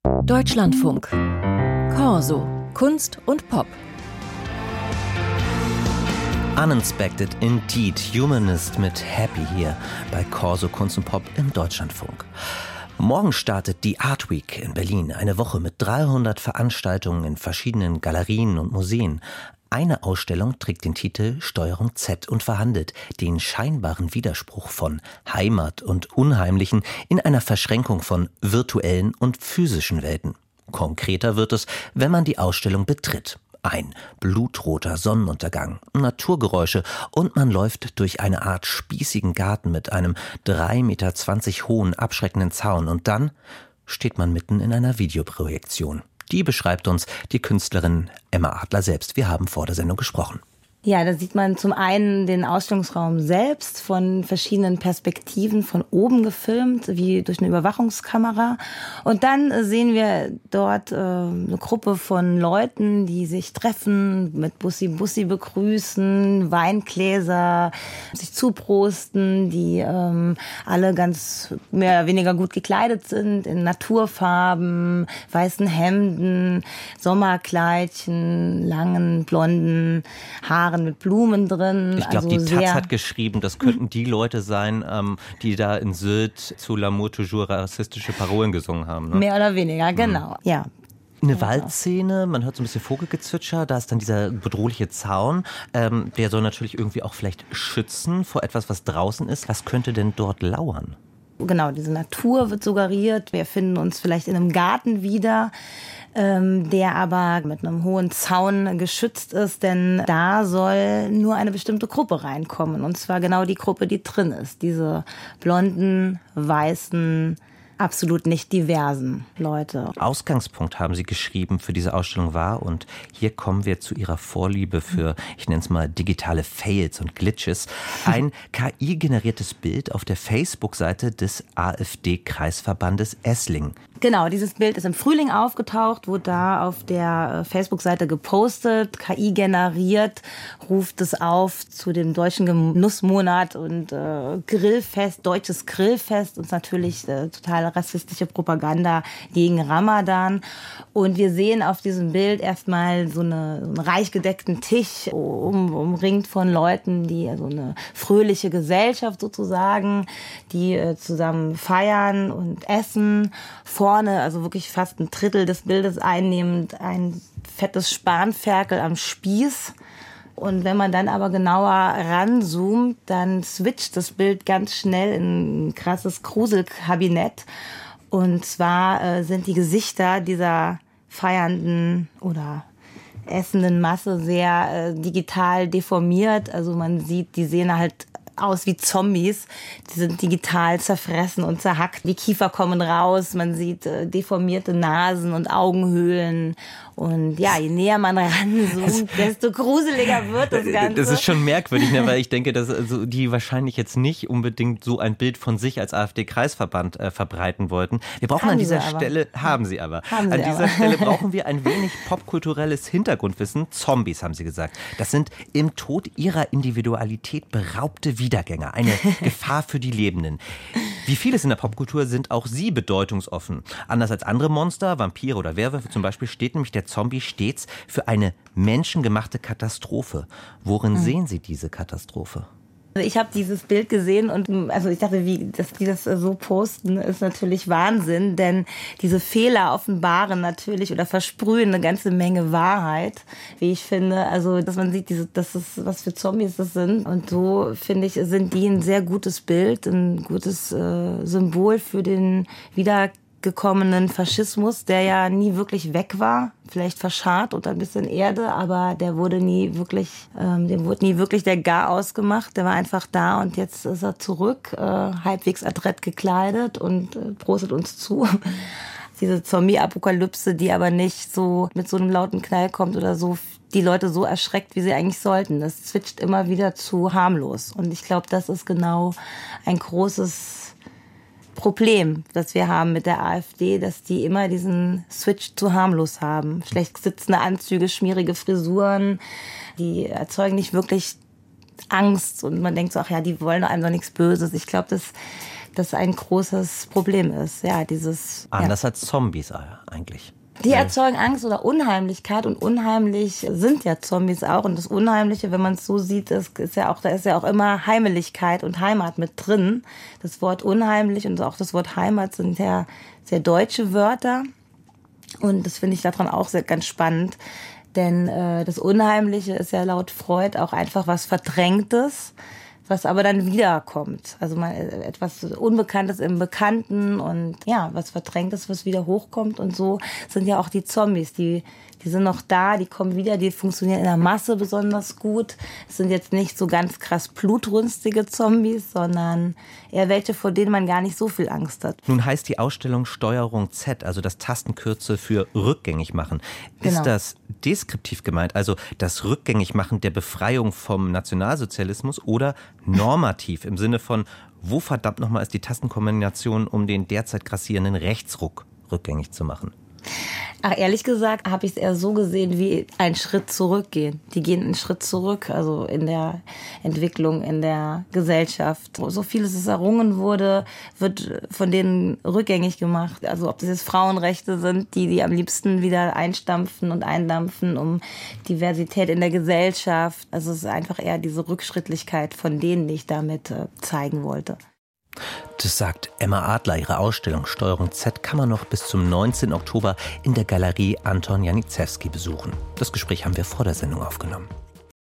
Deutschlandfunk. Corso. Kunst und Pop. Uninspected Indeed, Humanist mit Happy hier bei Corso Kunst und Pop im Deutschlandfunk. Morgen startet die Art Week in Berlin, eine Woche mit 300 Veranstaltungen in verschiedenen Galerien und Museen. Eine Ausstellung trägt den Titel Steuerung Z und verhandelt den scheinbaren Widerspruch von Heimat und Unheimlichen in einer Verschränkung von virtuellen und physischen Welten. Konkreter wird es, wenn man die Ausstellung betritt. Ein blutroter Sonnenuntergang, Naturgeräusche und man läuft durch eine Art spießigen Garten mit einem 3,20 Meter hohen, abschreckenden Zaun und dann steht man mitten in einer Videoprojektion. Die beschreibt uns die Künstlerin Emma Adler selbst. Wir haben vor der Sendung gesprochen. Ja, da sieht man zum einen den Ausstellungsraum selbst von verschiedenen Perspektiven von oben gefilmt, wie durch eine Überwachungskamera. Und dann sehen wir dort eine Gruppe von Leuten, die sich treffen, mit Bussi begrüßen, Weingläser, sich zuprosten, die alle ganz mehr oder weniger gut gekleidet sind, in Naturfarben, weißen Hemden, Sommerkleidchen, langen, blonden Haaren mit Blumen drin. Ich glaube, die Taz hat geschrieben, das könnten die Leute sein, die da in Sylt zu L'amour toujours rassistische Parolen gesungen haben. Ne? Mehr oder weniger, genau. Ja. Eine Waldszene, man hört so ein bisschen Vogelgezwitscher, da ist dann dieser bedrohliche Zaun, der soll natürlich irgendwie auch vielleicht schützen vor etwas, was draußen ist. Was könnte denn dort lauern? Genau, diese Natur wird suggeriert. Wir finden uns vielleicht in einem Garten wieder, der aber mit einem hohen Zaun geschützt ist, denn da soll nur eine bestimmte Gruppe reinkommen. Und zwar genau die Gruppe, die drin ist. Diese blonden, weißen, absolut nicht diversen Leute. Ausgangspunkt, haben Sie geschrieben, für diese Ausstellung war, und hier kommen wir zu Ihrer Vorliebe für, ich nenne es mal, digitale Fails und Glitches, ein KI-generiertes Bild auf der Facebook-Seite des AfD-Kreisverbandes Esslingen. Genau, dieses Bild ist im Frühling aufgetaucht, wurde da auf der Facebook-Seite gepostet, KI generiert, ruft es auf zu dem deutschen Genussmonat und Grillfest, deutsches Grillfest und natürlich total rassistische Propaganda gegen Ramadan. Und wir sehen auf diesem Bild erstmal so einen reich gedeckten Tisch, umringt von Leuten, die also eine fröhliche Gesellschaft sozusagen, die zusammen feiern und essen. Vorne, also wirklich fast ein Drittel des Bildes einnehmend, ein fettes Spanferkel am Spieß. Und wenn man dann aber genauer ranzoomt, dann switcht das Bild ganz schnell in ein krasses Gruselkabinett. Und zwar sind die Gesichter dieser feiernden oder essenden Masse sehr digital deformiert. Also man sieht, die sehen halt aus wie Zombies. Die sind digital zerfressen und zerhackt. Die Kiefer kommen raus. Man sieht deformierte Nasen und Augenhöhlen. Und ja, je näher man ranzoomt, desto gruseliger wird das Ganze. Das ist schon merkwürdig, ne? Weil ich denke, dass also die wahrscheinlich jetzt nicht unbedingt so ein Bild von sich als AfD-Kreisverband verbreiten wollten. Wir brauchen an dieser Stelle, an dieser Stelle brauchen wir ein wenig popkulturelles Hintergrundwissen. Zombies, haben Sie gesagt. Das sind im Tod ihrer Individualität beraubte Wiedergänger, eine Gefahr für die Lebenden. Wie vieles in der Popkultur sind auch sie bedeutungsoffen. Anders als andere Monster, Vampire oder Werwölfe zum Beispiel, steht nämlich der Zombie stets für eine menschengemachte Katastrophe. Worin sehen Sie diese Katastrophe? Ich habe dieses Bild gesehen und also ich dachte, dass die das so posten, ist natürlich Wahnsinn, denn diese Fehler offenbaren natürlich oder versprühen eine ganze Menge Wahrheit, wie ich finde. Also, dass man sieht, dass es was für Zombies das sind. Und so, finde ich, sind die ein sehr gutes Bild, ein gutes Symbol für den wiedergekommenen Faschismus, der ja nie wirklich weg war, vielleicht verscharrt unter ein bisschen Erde, aber der wurde nie wirklich, dem wurde nie wirklich der Garaus gemacht, der war einfach da und jetzt ist er zurück, halbwegs adrett gekleidet und prostet uns zu. Diese Zombie-Apokalypse, die aber nicht so mit so einem lauten Knall kommt oder so, die Leute so erschreckt, wie sie eigentlich sollten. Das switcht immer wieder zu harmlos. Und ich glaube, das ist genau ein großes Problem, das wir haben mit der AfD, dass die immer diesen Switch zu harmlos haben. Schlecht sitzende Anzüge, schmierige Frisuren, die erzeugen nicht wirklich Angst und man denkt so, ach ja, die wollen einem doch nichts Böses. Ich glaube, das ein großes Problem ist. Ja, dieses anders als Zombies eigentlich. Die erzeugen Angst oder Unheimlichkeit und unheimlich sind ja Zombies auch. Und das Unheimliche, wenn man es so sieht, da ist ja auch immer Heimeligkeit und Heimat mit drin. Das Wort unheimlich und auch das Wort Heimat sind ja sehr deutsche Wörter. Und das finde ich daran auch sehr ganz spannend. Denn das Unheimliche ist ja laut Freud auch einfach was Verdrängtes, was aber dann wiederkommt. Also etwas Unbekanntes im Bekannten und ja, was Verdrängtes, was wieder hochkommt. Und so sind ja auch die Zombies, die sind noch da, die kommen wieder, die funktionieren in der Masse besonders gut. Es sind jetzt nicht so ganz krass blutrünstige Zombies, sondern eher welche, vor denen man gar nicht so viel Angst hat. Nun heißt die Ausstellung Steuerung Z, also das Tastenkürzel für rückgängig machen. Ist das deskriptiv gemeint, also das Rückgängigmachen der Befreiung vom Nationalsozialismus oder normativ im Sinne von, wo verdammt nochmal ist die Tastenkombination, um den derzeit grassierenden Rechtsruck rückgängig zu machen? Ach, ehrlich gesagt habe ich es eher so gesehen wie ein Schritt zurückgehen. Die gehen einen Schritt zurück, also in der Entwicklung, in der Gesellschaft. So vieles, was errungen wurde, wird von denen rückgängig gemacht. Also ob das jetzt Frauenrechte sind, die am liebsten wieder einstampfen und eindampfen, um Diversität in der Gesellschaft. Also es ist einfach eher diese Rückschrittlichkeit von denen, die ich damit zeigen wollte. Das sagt Emma Adler. Ihre Ausstellung Steuerung Z kann man noch bis zum 19. Oktober in der Galerie Anton Janicewski besuchen. Das Gespräch haben wir vor der Sendung aufgenommen.